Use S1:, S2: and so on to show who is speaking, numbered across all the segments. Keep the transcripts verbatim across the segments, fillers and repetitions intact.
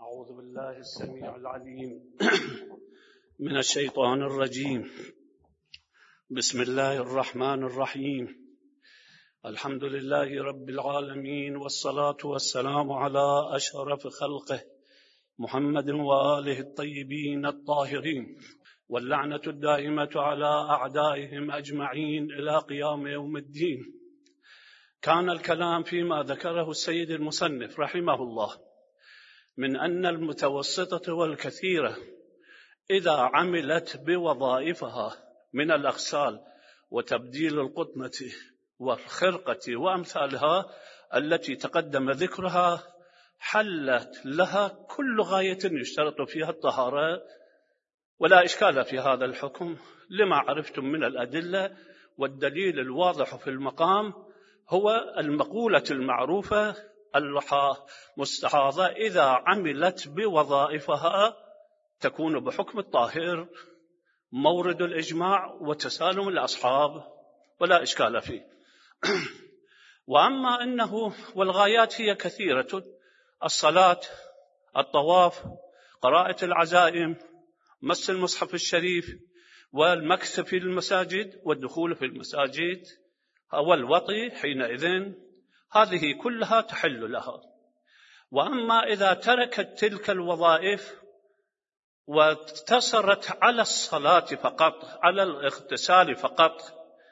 S1: أعوذ بالله السميع العليم من الشيطان الرجيم. بسم الله الرحمن الرحيم. الحمد لله رب العالمين، والصلاة والسلام على أشرف خلقه محمد وآله الطيبين الطاهرين، واللعنة الدائمة على أعدائهم أجمعين إلى قيام يوم الدين. كان الكلام فيما ذكره السيد المصنف رحمه الله من أن المتوسطة والكثيرة إذا عملت بوظائفها من الأغسال وتبديل القطنة والخرقة وأمثالها التي تقدم ذكرها، حلت لها كل غاية يشترط فيها الطهارة، ولا إشكال في هذا الحكم لما عرفتم من الأدلة. والدليل الواضح في المقام هو المقولة المعروفة المستحاضة إذا عملت بوظائفها تكون بحكم الطاهر، مورد الإجماع وتسالم الأصحاب، ولا إشكال فيه. وأما أنه والغايات هي كثيرة: الصلاة، الطواف، قراءة العزائم، مس المصحف الشريف، والمكث في المساجد، والدخول في المساجد، والوطي حينئذ هذه كلها تحل لها. وأما إذا تركت تلك الوظائف واقتصرت على الصلاة فقط، على الاغتسال فقط،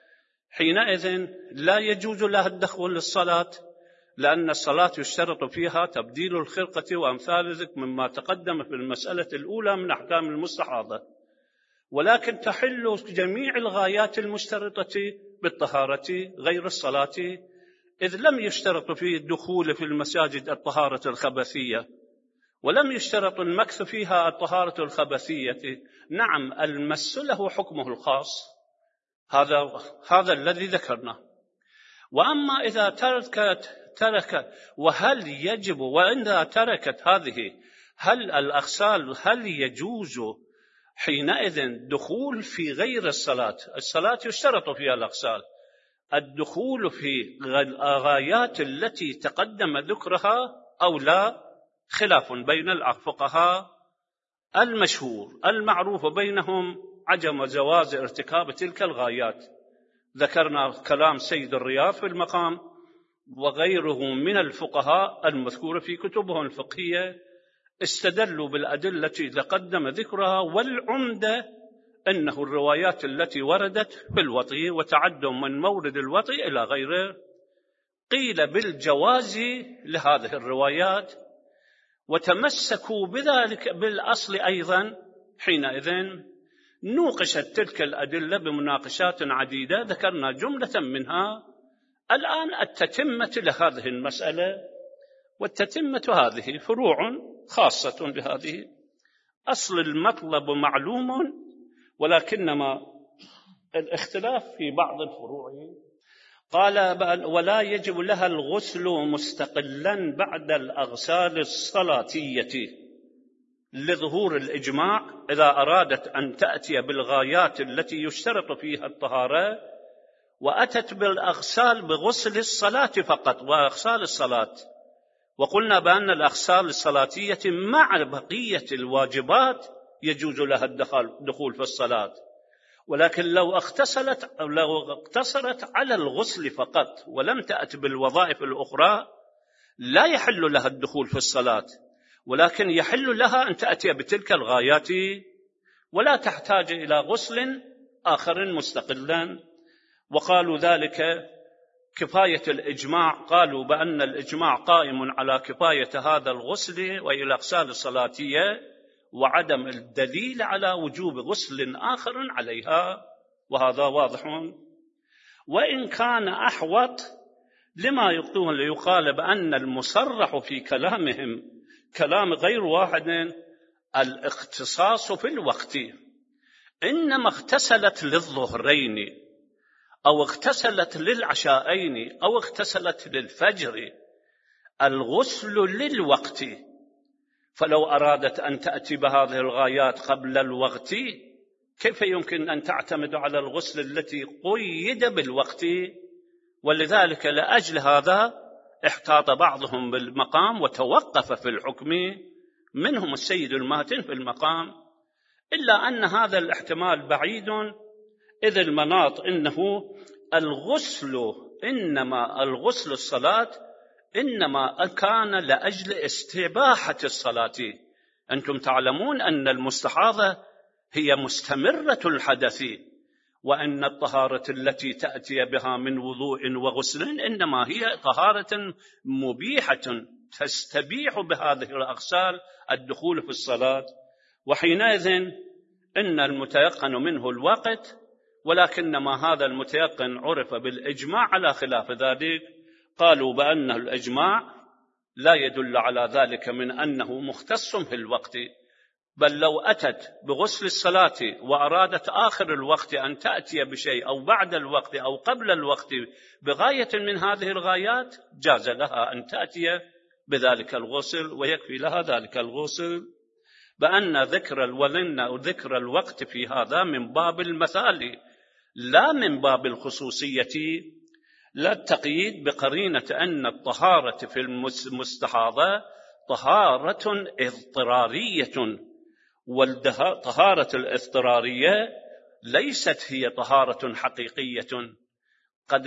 S1: حينئذ لا يجوز لها الدخول للصلاة، لأن الصلاة يشترط فيها تبديل الخرقة وأمثال ذلك مما تقدم في المسألة الأولى من أحكام المستحاضة. ولكن تحل جميع الغايات المشترطة بالطهارة غير الصلاة، إذ لم يشترط في الدخول في المساجد الطهارة الخبثية، ولم يشترط المكث فيها الطهارة الخبثية. نعم، المس له حكمه الخاص، هذا هذا الذي ذكرناه. وأما إذا تركت ترك وهل يجب وإذا تركت هذه هل الأغسال هل يجوز حينئذ دخول في غير الصلاة؟ الصلاة يشترط فيها الأغسال، الدخول في الغايات التي تقدم ذكرها أو لا، خلاف بين الفقهاء. المشهور المعروف بينهم عدم جواز ارتكاب تلك الغايات. ذكرنا كلام سيد الرياض في المقام وغيره من الفقهاء المذكور في كتبهم الفقهية، استدلوا بالأدلة التي تقدم ذكرها، والعمدة أنه الروايات التي وردت في الوطي وتعدم من مورد الوطي إلى غيره، قيل بالجواز لهذه الروايات، وتمسكوا بذلك بالأصل أيضا. حينئذ نوقشت تلك الأدلة بمناقشات عديدة، ذكرنا جملة منها. الآن التتمة لهذه المسألة، والتتمة هذه فروع خاصة بهذه. أصل المطلب معلوم، ولكنما الاختلاف في بعض الفروع. قال: ولا يجب لها الغسل مستقلا بعد الأغسال الصلاتية لظهور الإجماع إذا أرادت أن تأتي بالغايات التي يشترط فيها الطهارة، وأتت بالأغسال بغسل الصلاة فقط وأغسال الصلاة. وقلنا بأن الأغسال الصلاتية مع بقية الواجبات يجوز لها الدخول في الصلاة، ولكن لو اغتسلت أو لو اقتصرت على الغسل فقط ولم تأت بالوظائف الأخرى لا يحل لها الدخول في الصلاة، ولكن يحل لها أن تأتي بتلك الغايات ولا تحتاج إلى غسل آخر مستقلا. وقالوا ذلك كفاية الإجماع، قالوا بأن الإجماع قائم على كفاية هذا الغسل وإلى الأغسال الصلاتية، وعدم الدليل على وجوب غسل آخر عليها، وهذا واضح. وإن كان أحوط لما يقال بأن المصرح في كلامهم كلام غير واحد، الاختصاص في الوقت. إنما اغتسلت للظهرين أو اغتسلت للعشاءين أو اغتسلت للفجر، الغسل للوقت. فلو أرادت أن تأتي بهذه الغايات قبل الوقت، كيف يمكن أن تعتمد على الغسل التي قيد بالوقت؟ ولذلك لأجل هذا احتاط بعضهم بالمقام وتوقف في الحكم منهم السيد الماتن في المقام، إلا أن هذا الاحتمال بعيد، إذ المناط إنه الغسل إنما الغسل الصلاة إنما كان لأجل استباحة الصلاة. أنتم تعلمون أن المستحاضة هي مستمرة الحدث، وأن الطهارة التي تأتي بها من وضوء وغسل إنما هي طهارة مبيحة تستبيح بهذه الأغسال الدخول في الصلاة. وحينئذ إن المتيقن منه الوقت، ولكنما هذا المتيقن عرف بالإجماع على خلاف ذلك. قالوا بأن الإجماع لا يدل على ذلك من أنه مختص في الوقت، بل لو أتت بغسل الصلاة وأرادت آخر الوقت أن تأتي بشيء أو بعد الوقت أو قبل الوقت بغاية من هذه الغايات، جاز لها أن تأتي بذلك الغسل ويكفي لها ذلك الغسل. بأن ذكر الوذن أو ذكر الوقت في هذا من باب المثال لا من باب الخصوصية، لا التقييد بقرينة أن الطهارة في المستحاضة طهارة اضطرارية، والطهارة الاضطرارية ليست هي طهارة حقيقية. قد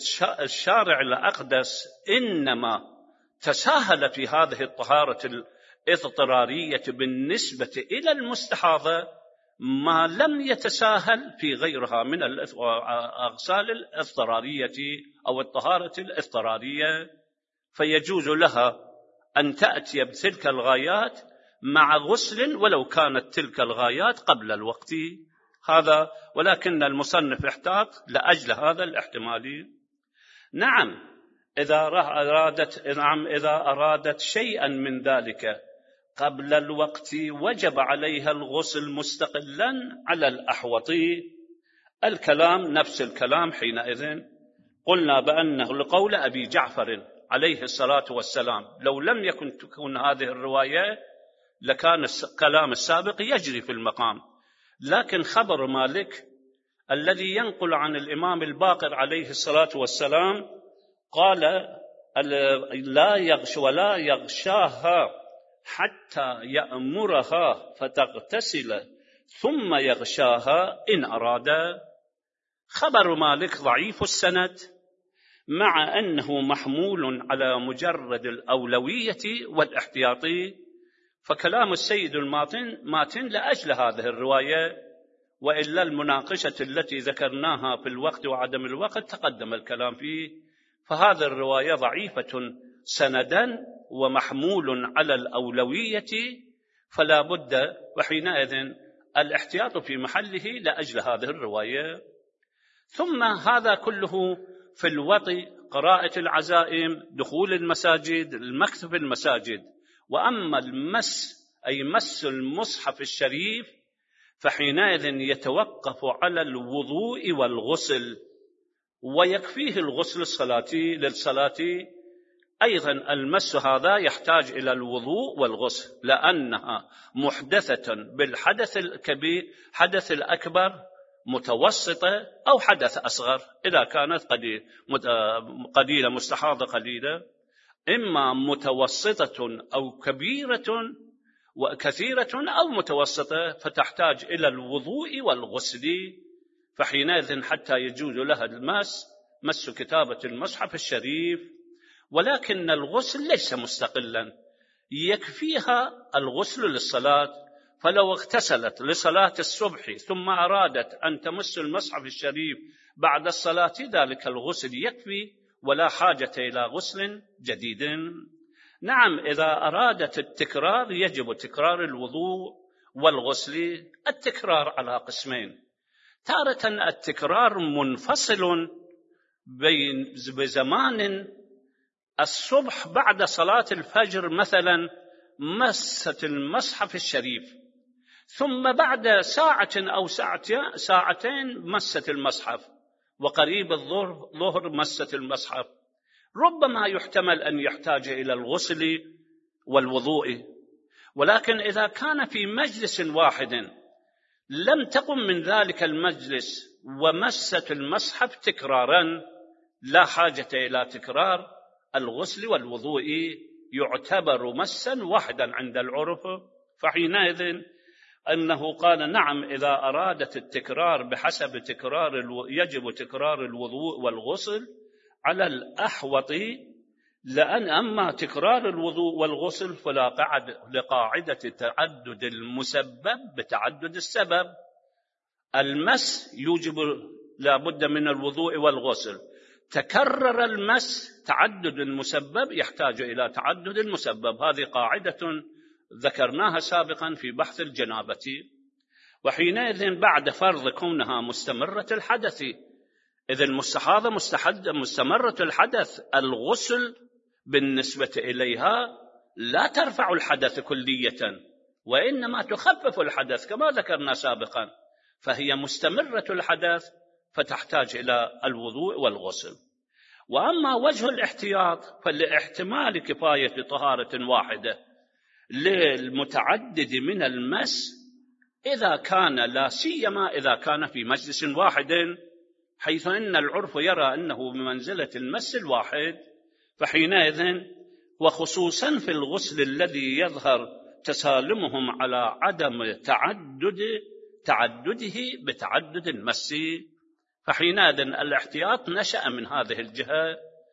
S1: الشارع الأقدس إنما تساهل في هذه الطهارة الاضطرارية بالنسبة إلى المستحاضة ما لم يتساهل في غيرها من الأغسال الاضطرارية أو الطهارة الاضطرارية، فيجوز لها أن تأتي بتلك الغايات مع غسل ولو كانت تلك الغايات قبل الوقت. هذا ولكن المصنف احتاط لأجل هذا الاحتمال. نعم إذا أرادت نعم إذا أرادت شيئا من ذلك قبل الوقت وجب عليها الغسل مستقلا على الأحوط. الكلام نفس الكلام حينئذ. قلنا بأنه لقول أبي جعفر عليه الصلاة والسلام لو لم يكن تكون هذه الرواية لكان الكلام السابق يجري في المقام، لكن خبر مالك الذي ينقل عن الإمام الباقر عليه الصلاة والسلام قال لا يغش ولا يغشاها حتى يأمرها فتغتسل ثم يغشاها إن أراد. خبر مالك ضعيف السند مع أنه محمول على مجرد الأولوية والاحتياط، فكلام السيد الماتن ماتن لأجل هذه الرواية، وإلا المناقشة التي ذكرناها في الوقت وعدم الوقت تقدم الكلام فيه. فهذه الرواية ضعيفة سندا ومحمول على الأولوية، فلا بد وحينئذ الاحتياط في محله لأجل هذه الرواية. ثم هذا كله في الوطي، قراءة العزائم، دخول المساجد، المكث في المساجد. وأما المس أي مس المصحف الشريف فحينئذ يتوقف على الوضوء والغسل، ويكفيه الغسل الصلاتي للصلاة. أيضا المس هذا يحتاج إلى الوضوء والغسل لأنها محدثة بالحدث الكبير، حدث الأكبر، متوسطة أو حدث أصغر. إذا كانت قليلة مستحاضة قليلة، إما متوسطة أو كبيرة وكثيرة أو متوسطة، فتحتاج إلى الوضوء والغسل. فحينئذ حتى يجوز لها المس مس كتابة المصحف الشريف، ولكن الغسل ليس مستقلا، يكفيها الغسل للصلاة. فلو اغتسلت لصلاة الصبح ثم أرادت أن تمس المصحف الشريف بعد الصلاة ذلك الغسل يكفي ولا حاجة إلى غسل جديد. نعم إذا أرادت التكرار يجب تكرار الوضوء والغسل. التكرار على قسمين: تارة التكرار منفصل بين بزمان الصبح بعد صلاة الفجر مثلا مست المصحف الشريف، ثم بعد ساعة أو ساعتين مست المصحف، وقريب الظهر مست المصحف. ربما يحتمل أن يحتاج إلى الغسل والوضوء، ولكن إذا كان في مجلس واحد لم تقم من ذلك المجلس ومست المصحف تكرارا، لا حاجة إلى تكرار الغسل والوضوء. يعتبر مسا واحدا عند العرف، فحينئذ أنه قال نعم إذا أرادت التكرار بحسب تكرار الو... يجب تكرار الوضوء والغسل على الأحوط، لأن أما تكرار الوضوء والغسل فلا قاعد لقاعدة تعدد المسبب بتعدد السبب. المس يوجب لا بد من الوضوء والغسل، تكرر المس تعدد المسبب يحتاج إلى تعدد المسبب. هذه قاعدة ذكرناها سابقا في بحث الجنابة. وحينئذ بعد فرض كونها مستمرة الحدث، إذا المستحاضة مستمرة الحدث، الغسل بالنسبة إليها لا ترفع الحدث كلية وإنما تخفف الحدث كما ذكرنا سابقا، فهي مستمرة الحدث فتحتاج إلى الوضوء والغسل. وأما وجه الاحتياط فلاحتمال كفاية طهارة واحدة للمتعدد من المس إذا كان لا سيما إذا كان في مجلس واحد، حيث أن العرف يرى أنه بمنزلة المس الواحد، فحينئذ وخصوصا في الغسل الذي يظهر تسالمهم على عدم تعدد تعدده بتعدد المس، فحينئذ الاحتياط نشأ من هذه الجهة،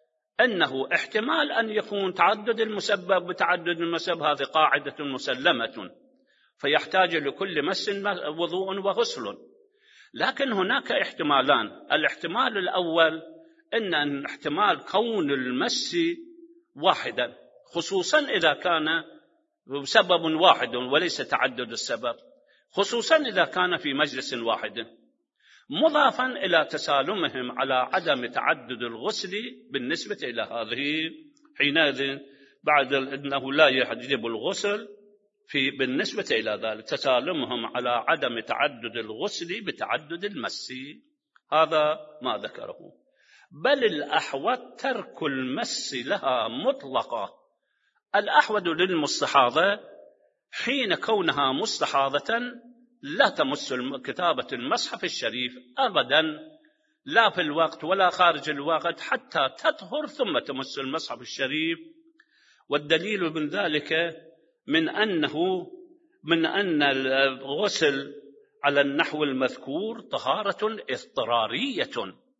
S1: أنه احتمال أن يكون تعدد المسبب بتعدد المسبب، هذه قاعدة مسلمة، فيحتاج لكل مس وضوء وغسل. لكن هناك احتمالان، الاحتمال الأول أن احتمال كون المس واحدا، خصوصا إذا كان سبب واحد وليس تعدد السبب، خصوصا إذا كان في مجلس واحد، مضافا إلى تسالمهم على عدم تعدد الغسل بالنسبة إلى هذه، حينئذ بعد أنه لا يجب الغسل في بالنسبة إلى ذلك تسالمهم على عدم تعدد الغسل بتعدد المس، هذا ما ذكره. بل الأحوط ترك المس لها مطلقة. الأحوط للمستحاضة حين كونها مستحاضة لا تمس كتابة المصحف الشريف أبدا، لا في الوقت ولا خارج الوقت، حتى تطهر ثم تمس المصحف الشريف. والدليل من ذلك من أنه من أن الغسل على النحو المذكور طهارة اضطرارية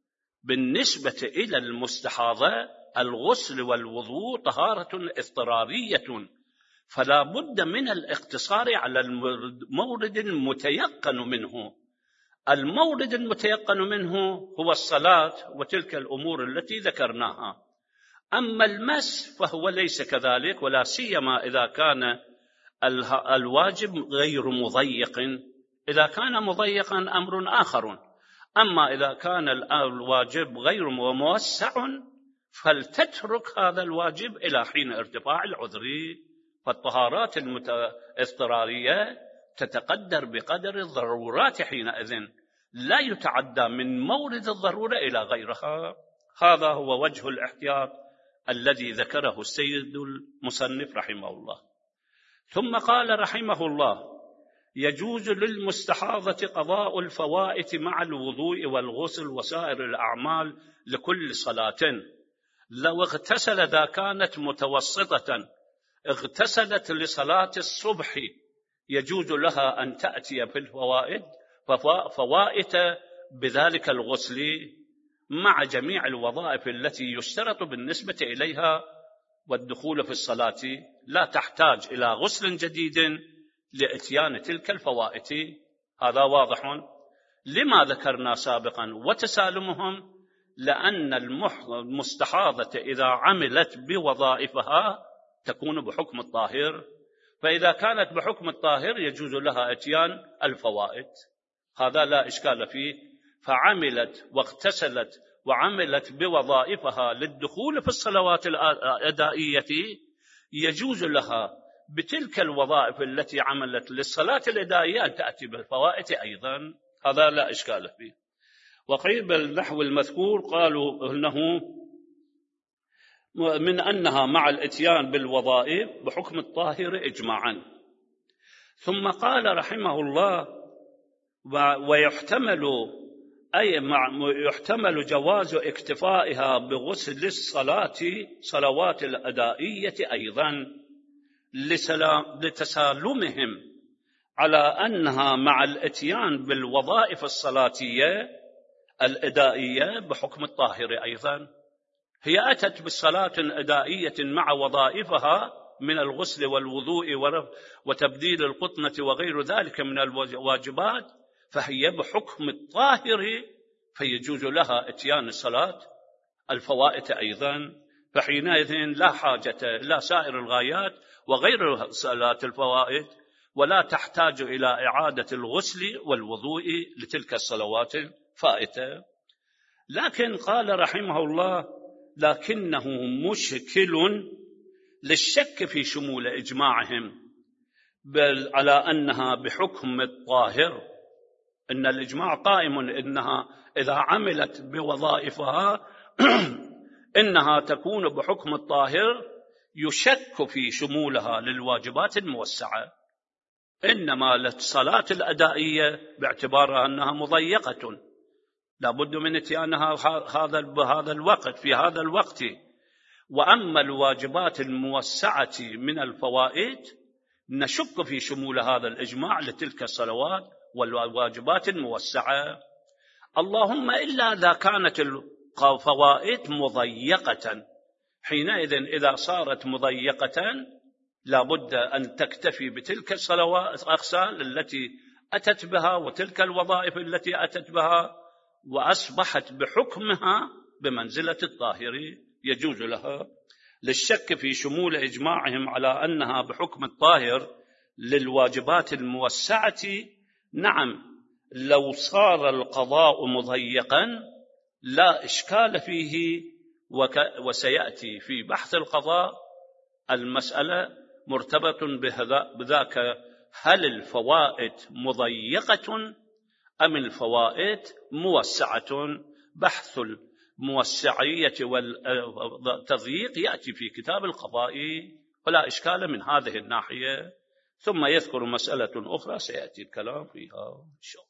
S1: بالنسبة إلى المستحاضة، الغسل والوضوء طهارة اضطرارية، فلا بد من الاقتصار على المورد المتيقن منه. المورد المتيقن منه هو الصلاة وتلك الأمور التي ذكرناها. أما المس فهو ليس كذلك، ولا سيما إذا كان الواجب غير مضيق. إذا كان مضيقا أمر آخر، أما إذا كان الواجب غير موسع فلتترك هذا الواجب إلى حين ارتفاع العذر. فالطهارات الاضطرارية تتقدر بقدر الضرورات، حينئذ لا يتعدى من مورد الضرورة إلى غيرها. هذا هو وجه الاحتياط الذي ذكره السيد المصنف رحمه الله. ثم قال رحمه الله: يجوز للمستحاضة قضاء الفوائت مع الوضوء والغسل وسائر الأعمال لكل صلاة. لو اغتسل إذا كانت متوسطة، اغتسلت لصلاة الصبح، يجوز لها أن تأتي في الفوائد فوائت بذلك الغسل مع جميع الوظائف التي يشترط بالنسبة إليها والدخول في الصلاة، لا تحتاج إلى غسل جديد لإتيان تلك الفوائت. هذا واضح. لما ذكرنا سابقا وتسالمهم، لأن المستحاضة إذا عملت بوظائفها تكون بحكم الطاهر، فإذا كانت بحكم الطاهر يجوز لها إتيان الفوائد، هذا لا إشكال فيه. فعملت واغتسلت وعملت بوظائفها للدخول في الصلوات الأدائية، يجوز لها بتلك الوظائف التي عملت للصلاة الأدائية أن تأتي بالفوائد أيضا، هذا لا إشكال فيه. وقيل بالنحو المذكور قالوا إنه من أنها مع الإتيان بالوظائف بحكم الطاهر إجماعا. ثم قال رحمه الله: ويحتمل أي مع يحتمل جواز اكتفائها بغسل الصلاة صلوات الأدائية أيضا لتسالمهم على أنها مع الإتيان بالوظائف الصلاتية الإدائية بحكم الطاهر أيضا. هي أتت بالصلاة الأدائية مع وظائفها من الغسل والوضوء وتبديل القطنة وغير ذلك من الواجبات، فهي بحكم الطاهر فيجوز لها إتيان الصلاة الفوائت أيضا، فحينئذ لا حاجة لا سائر الغايات وغير صلاة الفوائت ولا تحتاج إلى إعادة الغسل والوضوء لتلك الصلوات الفائتة. لكن قال رحمه الله: لكنه مشكل للشك في شمول إجماعهم بل على أنها بحكم الطاهر، إن الإجماع قائم إنها إذا عملت بوظائفها إنها تكون بحكم الطاهر، يشك في شمولها للواجبات الموسعة، إنما للصلاة الأدائية باعتبارها أنها مضيقة لابد من إتيانها هذا بهذا الوقت في هذا الوقت. وأما الواجبات الموسعة من الفوائد نشك في شمول هذا الإجماع لتلك الصلوات والواجبات الموسعة، اللهم إلا إذا كانت الفوائد مضيقة، حينئذ إذا صارت مضيقة لابد أن تكتفي بتلك الصلوات الأغسال التي أتت بها وتلك الوظائف التي أتت بها، وأصبحت بحكمها بمنزلة الطاهر يجوز لها. للشك في شمول إجماعهم على أنها بحكم الطاهر للواجبات الموسعة، نعم لو صار القضاء مضيقا لا إشكال فيه، وسيأتي في بحث القضاء المسألة مرتبط بذاك: هل الفوائد مضيقة أم الفوائد موسعة؟ بحث الموسعية والتضييق يأتي في كتاب القضاء، فلا إشكال من هذه الناحية. ثم يذكر مسألة أخرى سيأتي الكلام فيها إن شاء الله.